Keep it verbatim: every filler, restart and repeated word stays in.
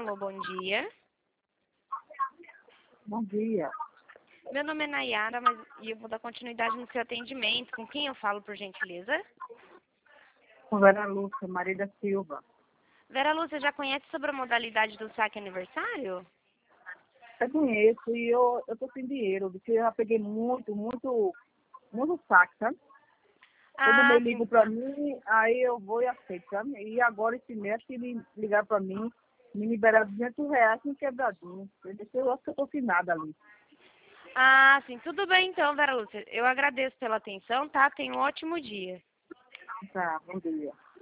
Alô, bom dia. Bom dia. Meu nome é Nayara, mas e eu vou dar continuidade no seu atendimento. Com quem eu falo, por gentileza? Com Vera Lúcia, Maria da Silva. Vera Lúcia, já conhece sobre a modalidade do saque aniversário? Eu conheço e eu, eu tô sem dinheiro, porque eu já peguei muito, muito, muito saque, sabe? Todo Ah, mês sim. ligo pra mim, aí eu vou e aceito, sabe? E agora esse mês que me ligaram pra mim, me liberaram duzentos reais com quebradinho. Eu disse, eu acho que eu tô sem nada ali. Ah, sim. Tudo bem então, Vera Lúcia. Eu agradeço pela atenção, tá? Tenha um ótimo dia. Tá, bom dia.